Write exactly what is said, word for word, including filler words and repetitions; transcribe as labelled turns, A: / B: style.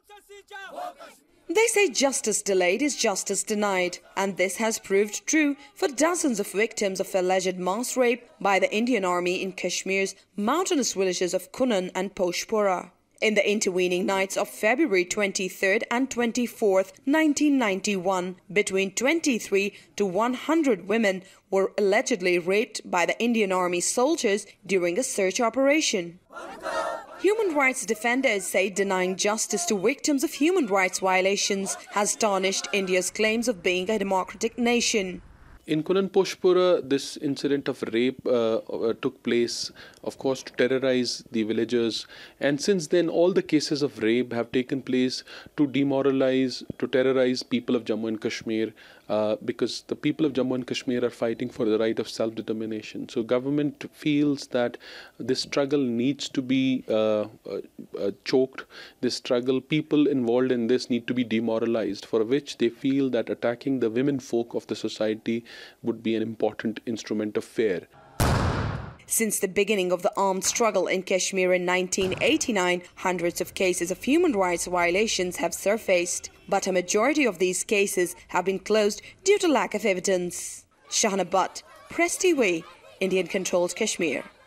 A: They say justice delayed is justice denied, and this has proved true for dozens of victims of alleged mass rape by the Indian Army in Kashmir's mountainous villages of Kunan and Poshpura. In the intervening nights of February twenty-third and twenty-fourth, nineteen ninety-one, between twenty-three to one hundred women were allegedly raped by the Indian Army soldiers during a search operation. Human rights defenders say denying justice to victims of human rights violations has tarnished India's claims of being a democratic nation.
B: In Kunan Poshpura, this incident of rape uh, uh, took place, of course, to terrorize the villagers. And since then, all the cases of rape have taken place to demoralize, to terrorize people of Jammu and Kashmir, uh, because the people of Jammu and Kashmir are fighting for the right of self-determination. So government feels that this struggle needs to be uh, uh, uh, choked. This struggle, people involved in this need to be demoralized, for which they feel that attacking the women folk of the society would be an important instrument of fear.
A: Since the beginning of the armed struggle in Kashmir in nineteen eighty-nine, hundreds of cases of human rights violations have surfaced, but a majority of these cases have been closed due to lack of evidence. Shahana Butt, Press T V, Indian-controlled Kashmir.